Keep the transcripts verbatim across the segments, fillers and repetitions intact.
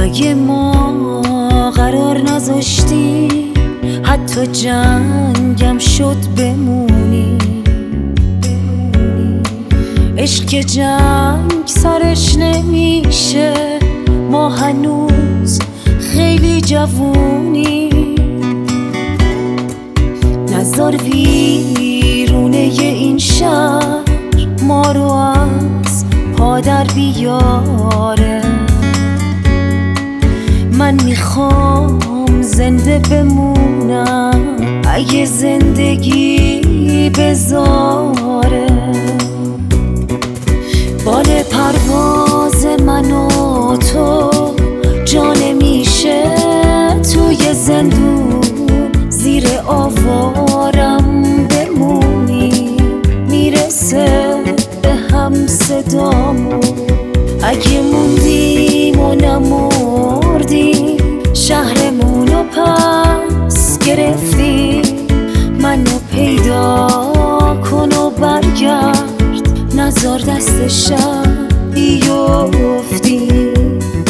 اگه ما قرار نذاشتی حتی جنگم شد بمونی، عشق که جنگ سرش نمیشه، ما هنوز خیلی جوونی. نذار ویرونه این شهر ما رو از پادر بیاره. من میخوام زنده بمونم اگه زندگی بذاره. بال پرواز من و تو جا نمیشه توی زندون، زیر آوارم بمونی میرسه به هم صدامون. اگه موندیم و نمردیم شهرمونو پس گرفتیم، منو پیدا کن و برگرد، نذار دست شب بیفتیم.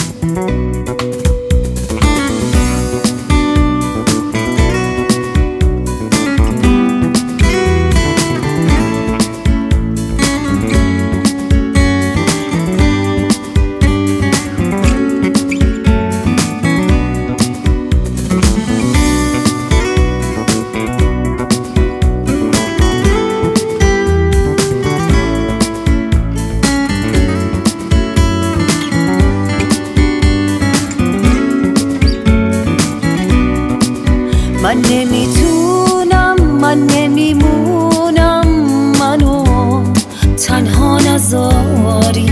من نمیتونم، من نمیمونم، منو تنها نذاری.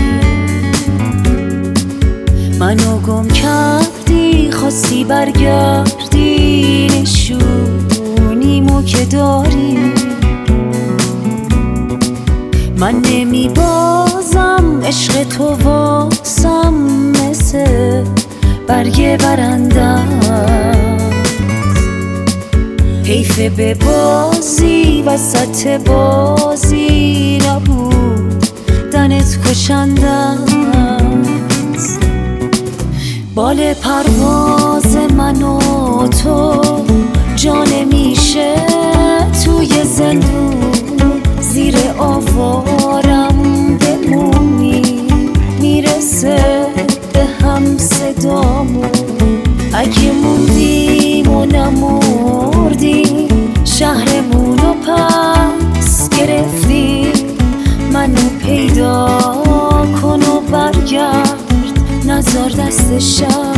منو گم کردی خواستی برگردی، نشونیمو که داری. من نمیبازم عشق تو واسم مثل برگ برندم، حیف به بازی وسط بازی نبود دنت کشندم. بال پرواز من و تو جا نمیشه توی زندون، زیر آوارم بمونی میرسه به هم صدامون. اگه موندیم و نمردیم شهرمونو پس گرفتیم، منو پیدا کن و برگرد، نذار دست شب